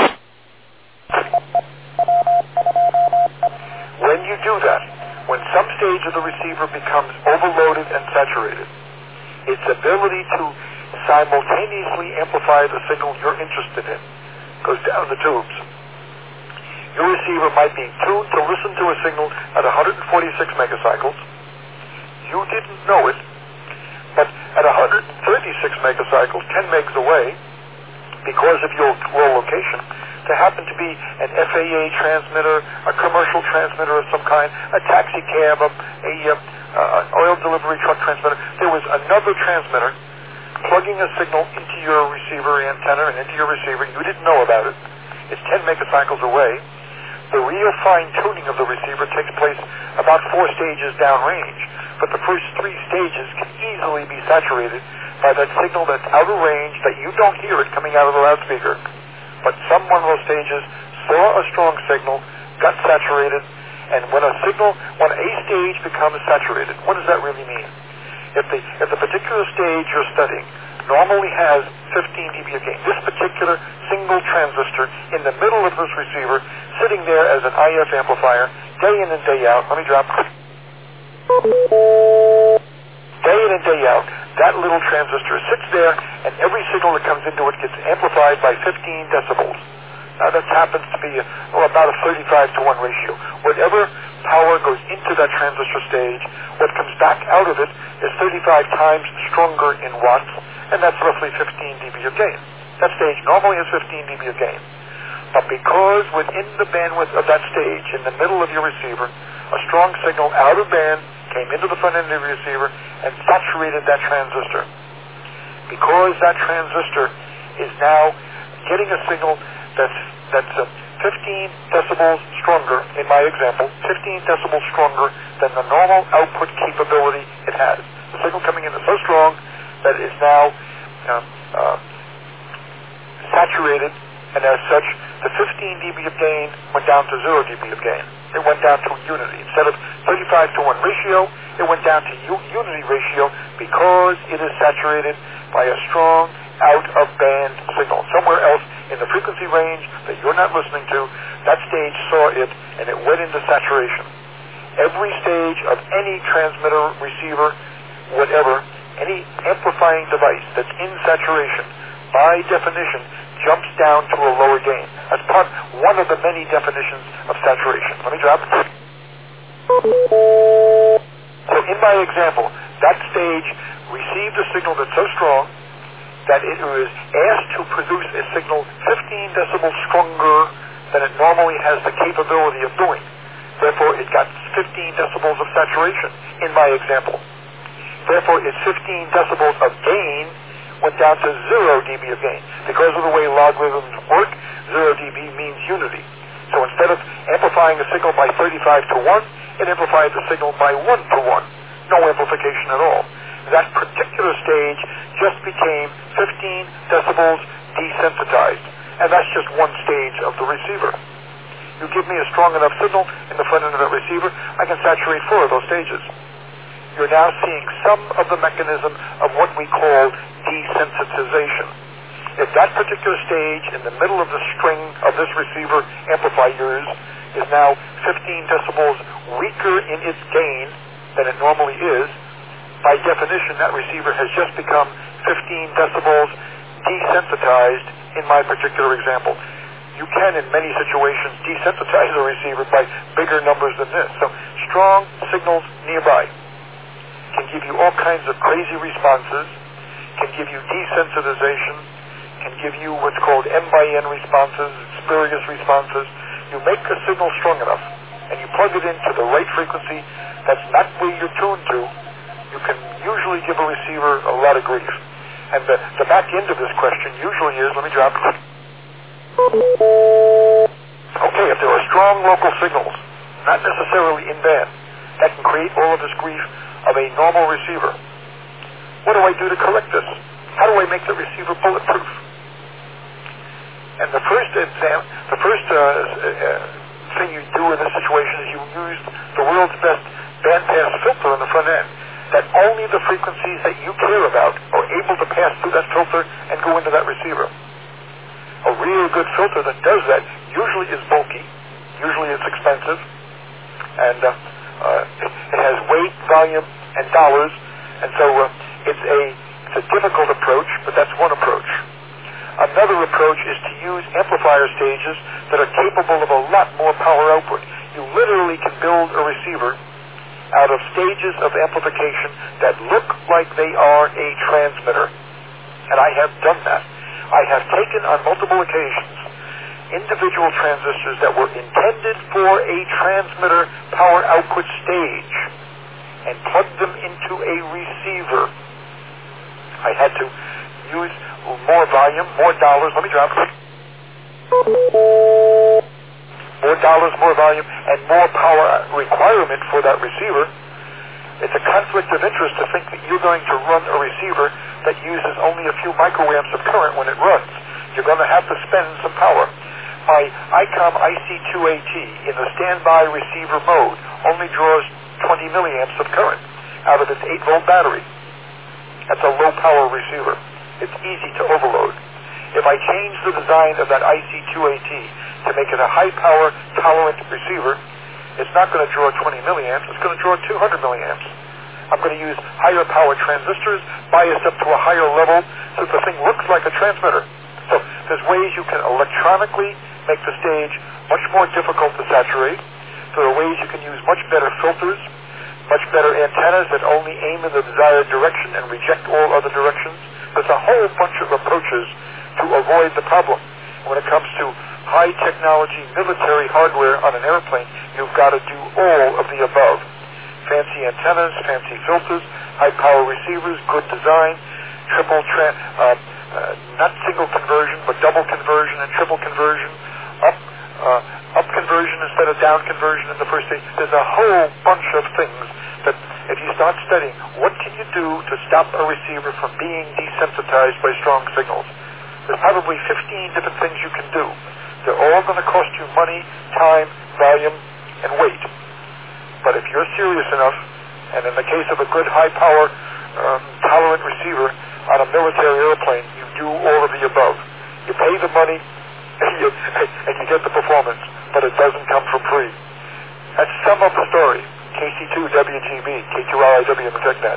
When you do that, when some stage of the receiver becomes overloaded and saturated, its ability to simultaneously amplify the signal you're interested in goes down the tubes. Your receiver might be tuned to listen to a signal at 146 megacycles. You didn't know it, but at 136 megacycles, 10 megs away, because of your low location, there happened to be an FAA transmitter, a commercial transmitter of some kind, a taxi cab, a oil delivery truck transmitter. There was another transmitter plugging a signal into your receiver antenna and into your receiver. You didn't know about it. It's 10 megacycles away. The real fine-tuning of the receiver takes place about 4 stages downrange, but the first 3 stages can easily be saturated by that signal that's out of range, that you don't hear it coming out of the loudspeaker. But some one of those stages saw a strong signal, got saturated, and when a stage becomes saturated, what does that really mean? If the particular stage you're studying normally has 15 dB of gain, this particular single transistor in the middle of this receiver, sitting there as an IF amplifier, day in and day out, let me drop, day in and day out, that little transistor sits there, and every signal that comes into it gets amplified by 15 decibels. Now that happens to be about a 35 to 1 ratio. Whatever power goes into that transistor stage, what comes back out of it is 35 times stronger in watts, and that's roughly 15 dB of gain. That stage normally has 15 dB of gain. But because within the bandwidth of that stage, in the middle of your receiver, a strong signal out of band came into the front end of your receiver and saturated that transistor. Because that transistor is now getting a signal that's 15 decibels stronger, in my example, 15 decibels stronger than the normal output capability it has. The signal coming in is so strong that it is now saturated, and as such, the 15 dB of gain went down to 0 dB of gain. It went down to unity. Instead of 35 to 1 ratio, it went down to unity ratio because it is saturated by a strong out-of-band signal. Somewhere else in the frequency range that you're not listening to, that stage saw it and it went into saturation. Every stage of any transmitter, receiver, whatever, any amplifying device that's in saturation, by definition, jumps down to a lower gain. That's one of the many definitions of saturation. Let me drop it. So in my example, that stage received a signal that's so strong that it was asked to produce a signal 15 decibels stronger than it normally has the capability of doing. Therefore, it got 15 decibels of saturation in my example. Therefore, its 15 decibels of gain went down to 0 dB of gain. Because of the way logarithms work, 0 dB means unity. So instead of amplifying a signal by 35 to 1, it amplified the signal by 1 to 1. No amplification at all. That particular stage just became 15 decibels desensitized. And that's just one stage of the receiver. You give me a strong enough signal in the front end of that receiver, I can saturate 4 of those stages. You're now seeing some of the mechanism of what we call desensitization. If that particular stage in the middle of the string of this receiver amplifiers is now 15 decibels weaker in its gain than it normally is, by definition that receiver has just become 15 decibels desensitized in my particular example. You can, in many situations, desensitize a receiver by bigger numbers than this. So strong signals nearby can give you all kinds of crazy responses, can give you desensitization, can give you what's called M by N responses, spurious responses. You make a signal strong enough, and you plug it into the right frequency that's not where you're tuned to, you can usually give a receiver a lot of grief. And the back end of this question usually is, let me drop. Okay, if there are strong local signals, not necessarily in band, that can create all of this grief of a normal receiver, what do I do to correct this? How do I make the receiver bulletproof? And the first thing you do in this situation is you use the world's best bandpass filter on the front end, that only the frequencies that you care about are able to pass through that filter and go into that receiver. A real good filter that does that usually is bulky, usually it's expensive, and it has weight, volume, and dollars, and so it's a difficult approach, but that's one approach. Another approach is to use amplifier stages that are capable of a lot more power output. You literally can build a receiver out of stages of amplification that look like they are a transmitter. And I have done that. I have taken on multiple occasions individual transistors that were intended for a transmitter power output stage and plugged them into a receiver. I had to use more volume, more dollars. Let me drop it. More dollars, more volume, and more power requirement for that receiver. It's a conflict of interest to think that you're going to run a receiver that uses only a few microamps of current when it runs. You're going to have to spend some power. My ICOM IC2AT in the standby receiver mode only draws 20 milliamps of current out of its 8-volt battery. That's a low-power receiver. It's easy to overload. If I change the design of that IC2AT to make it a high-power tolerant receiver, it's not going to draw 20 milliamps. It's going to draw 200 milliamps. I'm going to use higher power transistors, biased up to a higher level so the thing looks like a transmitter. So there's ways you can electronically make the stage much more difficult to saturate. There are ways you can use much better filters, much better antennas that only aim in the desired direction and reject all other directions. There's a whole bunch of approaches to avoid the problem. When it comes to high technology military hardware on an airplane, you've got to do all of the above. Fancy antennas, fancy filters, high power receivers, good design, not single conversion, but double conversion and triple conversion, up conversion instead of down conversion in the first stage. There's a whole bunch of things that if you start studying, what can you do to stop a receiver from being desensitized by strong signals? There's probably 15 different things you can do. They're all going to cost you money, time, volume, and weight. But if you're serious enough, and in the case of a good high-power, tolerant receiver on a military airplane, you do all of the above. You pay the money, and you get the performance, but it doesn't come for free. Let's sum up the story. KC2WGB, K2RIW in the TechNet.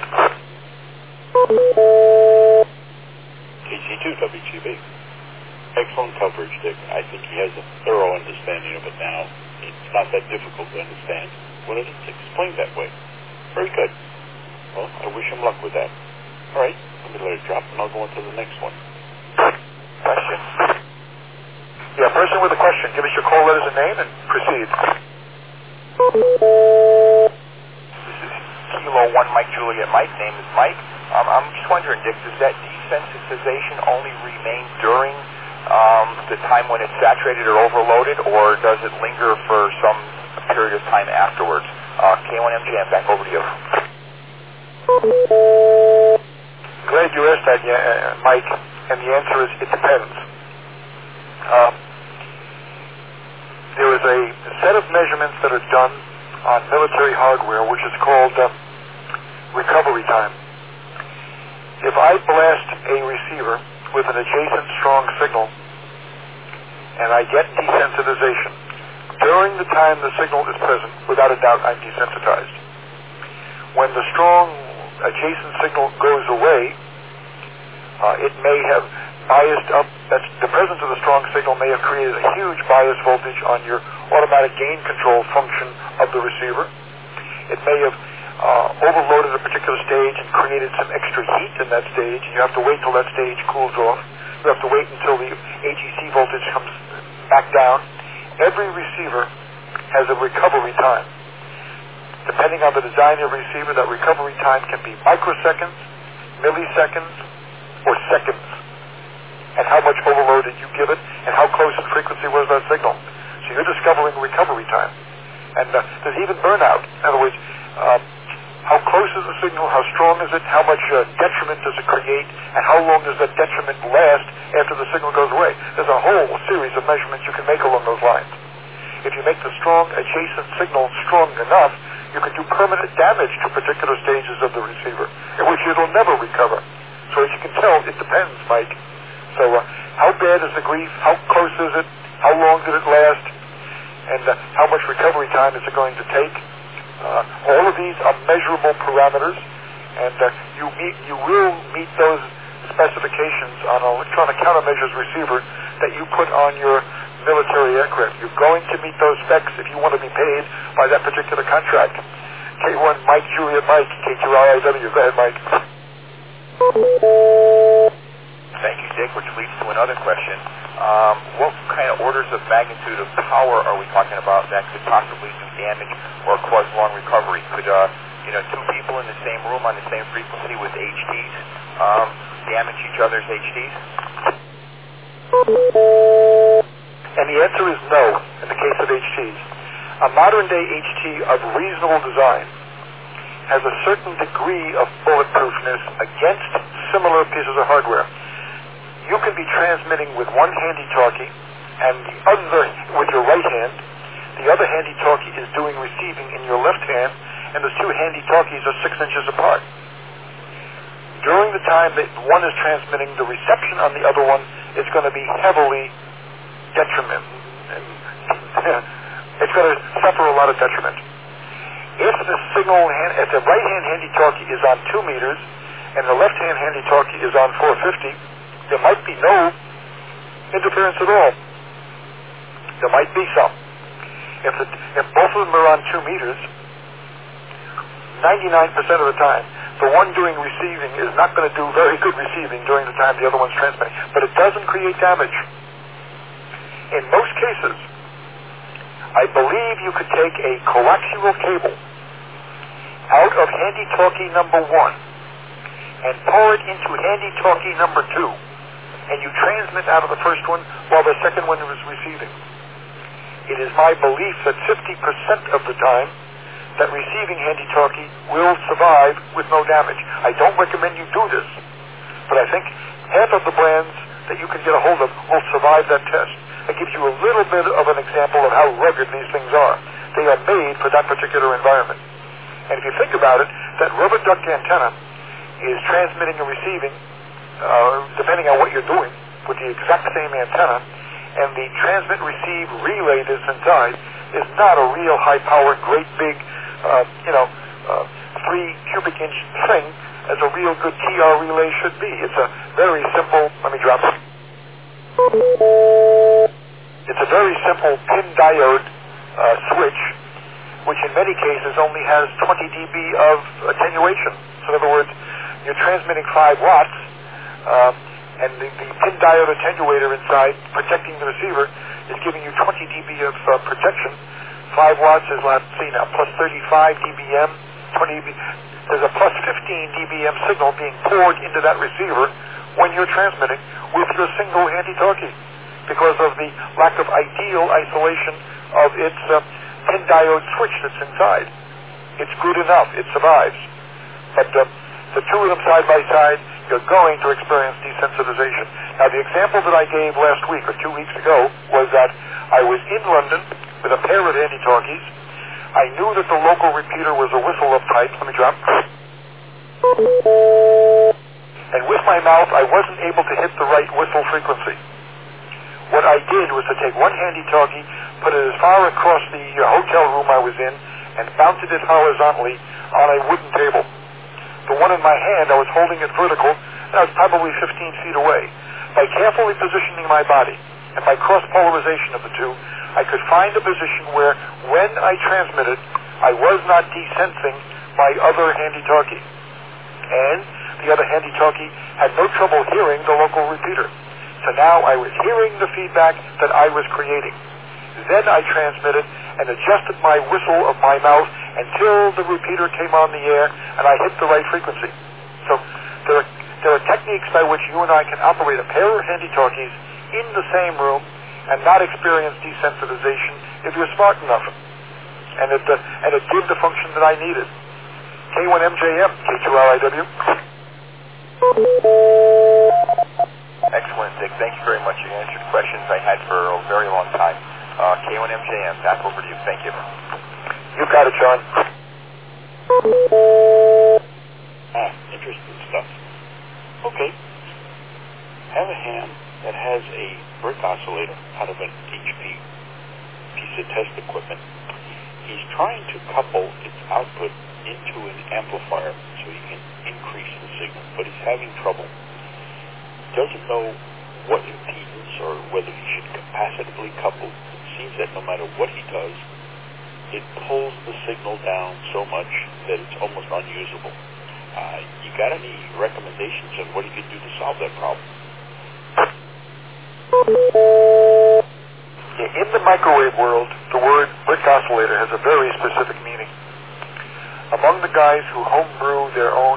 KC2WGB. Excellent coverage, Dick. I think he has a thorough understanding of it now. It's not that difficult to understand when it's explained that way. Very good. Well, I wish him luck with that. All right, let me let it drop, and I'll go on to the next one. Question. Yeah, person with a question. Give us your call letters and name and proceed. This is Kilo 1 Mike Juliet Mike. Name is Mike. I'm just wondering, Dick, does that desensitization only remain during the time when it's saturated or overloaded, or does it linger for some period of time afterwards? K1MGM, back over to you. Glad you asked that, Mike, and the answer is it depends. There is a set of measurements that are done on military hardware which is called recovery time. If I blast a receiver with an adjacent strong signal and I get desensitization, during the time the signal is present, without a doubt I'm desensitized. When the strong adjacent signal goes away, it may have biased up. The presence of the strong signal may have created a huge bias voltage on your automatic gain control function of the receiver. It may have overloaded a particular stage and created some extra heat in that stage, and you have to wait till that stage cools off. you have to wait until the AGC voltage comes back down. Every receiver has a recovery time. Depending on the design of the receiver, that recovery time can be microseconds, milliseconds, or seconds, and how much overload did you give it, and how close in frequency was that signal. So you're discovering recovery time. And there's even burnout. In other words, how close is the signal, how strong is it, how much detriment does it create, and how long does that detriment last after the signal goes away. There's a whole series of measurements you can make along those lines. If you make the strong adjacent signal strong enough, you can do permanent damage to particular stages of the receiver, in which it'll never recover. So as you can tell, it depends, Mike. So how bad is the grief? How close is it? How long did it last? And how much recovery time is it going to take? All of these are measurable parameters, and you will meet those specifications on an electronic countermeasures receiver that you put on your military aircraft. You're going to meet those specs if you want to be paid by that particular contract. K1 Mike Juliet Mike, K2RIW. Go ahead, Mike. Thank you, Dick, which leads to another question. What kind of orders of magnitude of power are we talking about that could possibly do damage or cause long recovery? Could, two people in the same room on the same frequency with HTs damage each other's HTs? And the answer is no in the case of HTs. A modern-day HT of reasonable design has a certain degree of bulletproofness against similar pieces of hardware. You can be transmitting with one handy-talkie and the other with your right hand. The other handy-talkie is doing receiving in your left hand, and those two handy-talkies are 6 inches apart. During the time that one is transmitting, the reception on the other one is going to be heavily detriment. It's going to suffer a lot of detriment. If the if the right-hand handy-talkie is on 2 meters and the left-hand handy-talkie is on 450, there might be no interference at all. There might be some. If both of them are on 2 meters, 99% of the time, the one doing receiving is not going to do very good receiving during the time the other one's transmitting. But it doesn't create damage. In most cases, I believe you could take a coaxial cable out of handy-talkie number 1 and pour it into handy-talkie number 2, and you transmit out of the first one while the second one is receiving. It is my belief that 50% of the time that receiving handy-talkie will survive with no damage. I don't recommend you do this, but I think half of the brands that you can get a hold of will survive that test. That gives you a little bit of an example of how rugged these things are. They are made for that particular environment. And if you think about it, that rubber duck antenna is transmitting and receiving, depending on what you're doing, with the exact same antenna, and the transmit-receive relay that's inside is not a real high-powered, great big, 3 cubic inch thing as a real good TR relay should be. It's a very simple, let me drop it. It's a very simple pin diode switch, which in many cases only has 20 dB of attenuation. So in other words, you're transmitting 5 watts, and the pin diode attenuator inside protecting the receiver is giving you 20 dB of protection. 5 watts is, let's see now, plus 35 dBm, 20 dB. There's a plus 15 dBm signal being poured into that receiver when you're transmitting with your single handy-talkie because of the lack of ideal isolation of its pin diode switch that's inside. It's good enough. It survives. But the two of them side by side, you're going to experience desensitization. Now, the example that I gave last week or 2 weeks ago was that I was in London with a pair of handy-talkies. I knew that the local repeater was a whistle of type. Let me drop. And with my mouth, I wasn't able to hit the right whistle frequency. What I did was to take one handy-talkie, put it as far across the hotel room I was in, and mounted it horizontally on a wooden table. The one in my hand, I was holding it vertical, and I was probably 15 feet away. By carefully positioning my body, and by cross-polarization of the two, I could find a position where, when I transmitted, I was not desensing my other handy-talkie. And the other handy-talkie had no trouble hearing the local repeater. So now I was hearing the feedback that I was creating. Then I transmitted and adjusted my whistle of my mouth until the repeater came on the air and I hit the right frequency. So there are techniques by which you and I can operate a pair of handy-talkies in the same room and not experience desensitization if you're smart enough. And it did the function that I needed. K1MJM, K2RIW. Excellent, Dick. Thank you very much. You answered questions I had for a very long time. K1MJM, back over to you. Thank you. You got it, John. Interesting stuff. Okay. Have a ham that has a brick oscillator out of an HP piece of test equipment. He's trying to couple its output into an amplifier so he can increase the signal, but he's having trouble. Doesn't know what impedance or whether he should capacitively couple. It seems that no matter what he does, it pulls the signal down so much that it's almost unusable. You got any recommendations on what he could do to solve that problem? In the microwave world, the word brick oscillator has a very specific meaning. Among the guys who homebrew their own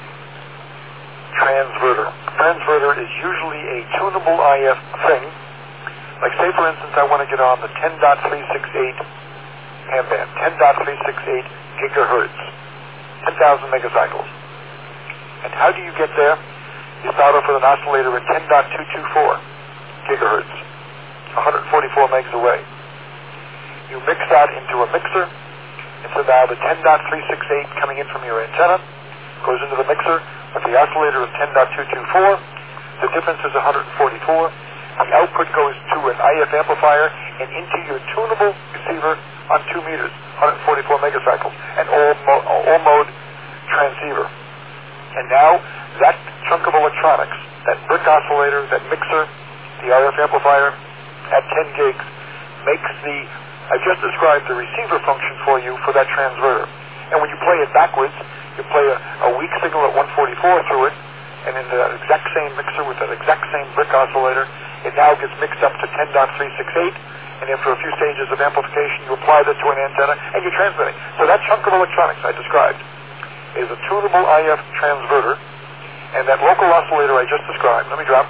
transverter is usually a tunable IF thing. Like, say, for instance, I want to get on the 10.368 ham band, 10.368 gigahertz, 10,000 megacycles. And how do you get there? You start off with an oscillator at 10.224 gigahertz, 144 megs away. You mix that into a mixer, and so now the 10.368 coming in from your antenna goes into the mixer with the oscillator of 10.224. The difference is 144. The output goes to an IF amplifier and into your tunable receiver on 2 meters, 144 megacycles, an all-mode transceiver. And now that chunk of electronics, that brick oscillator, that mixer, the RF amplifier at 10 gigs, makes I've just described the receiver function for you for that transverter. And when you play it backwards, you play a weak signal at 144 through it, and in the exact same mixer with that exact same brick oscillator, it now gets mixed up to 10.368, and after a few stages of amplification, you apply that to an antenna, and you're transmitting. So that chunk of electronics I described is a tunable IF transverter, and that local oscillator I just described, let me drop.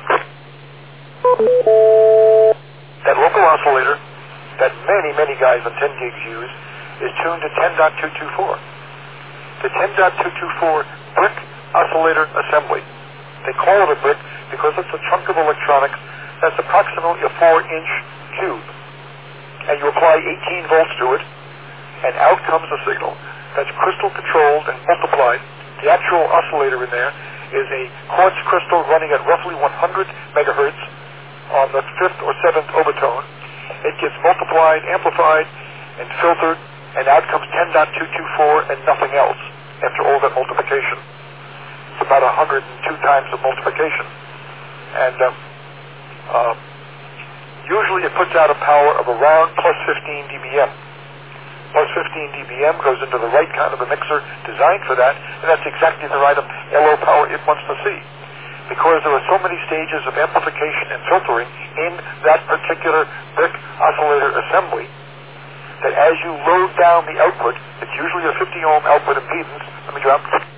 That local oscillator that many guys on 10 gigs use is tuned to 10.224. The 10.224 brick oscillator assembly. They call it a brick because it's a chunk of electronics that's approximately a 4-inch cube. And you apply 18 volts to it, and out comes a signal that's crystal controlled and multiplied. The actual oscillator in there is a quartz crystal running at roughly 100 megahertz on the 5th or 7th overtone. It gets multiplied, amplified, and filtered, and out comes 10.224 and nothing else after all that multiplication. It's about 102 times the multiplication. And usually it puts out a power of around plus 15 dBm. Plus 15 dBm goes into the right kind of a mixer designed for that, and that's exactly the right LO power it wants to see. Because there are so many stages of amplification and filtering in that particular brick oscillator assembly that as you load down the output, it's usually a 50 ohm output impedance. Let me drop.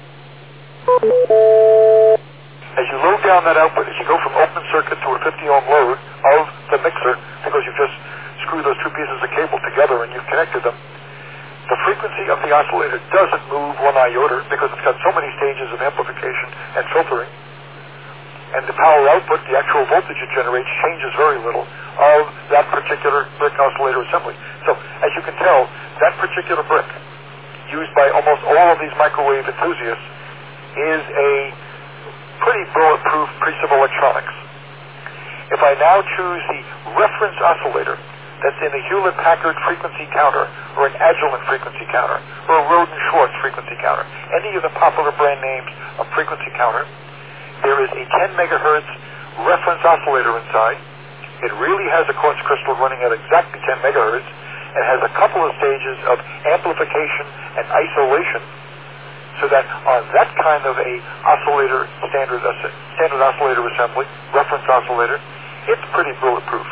As you load down that output, as you go from open circuit to a 50 ohm load of the mixer, because you've just screwed those two pieces of cable together and you've connected them, the frequency of the oscillator doesn't move one iota because it's got so many stages of amplification and filtering. And the power output, the actual voltage it generates, changes very little of that particular brick oscillator assembly. So, as you can tell, that particular brick, used by almost all of these microwave enthusiasts, is a pretty bulletproof piece of electronics. If I now choose the reference oscillator that's in a Hewlett-Packard frequency counter, or an Agilent frequency counter, or a Roden-Schwartz frequency counter, any of the popular brand names of frequency counter, there is a 10 megahertz reference oscillator inside. It really has a quartz crystal running at exactly 10 megahertz and has a couple of stages of amplification and isolation, so that on that kind of a oscillator, standard oscillator assembly, reference oscillator, it's pretty bulletproof.